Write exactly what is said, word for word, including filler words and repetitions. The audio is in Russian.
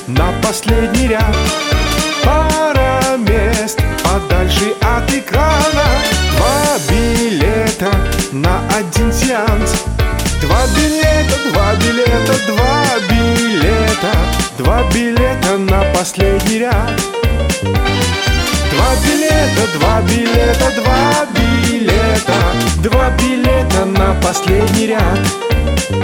на последний ряд. Пара мест подальше от экрана. Два билета на один сеанс. Два билета, два билета, два билета. Два билета на последний ряд. Два билета, два билета, два билета. Два билета на последний ряд.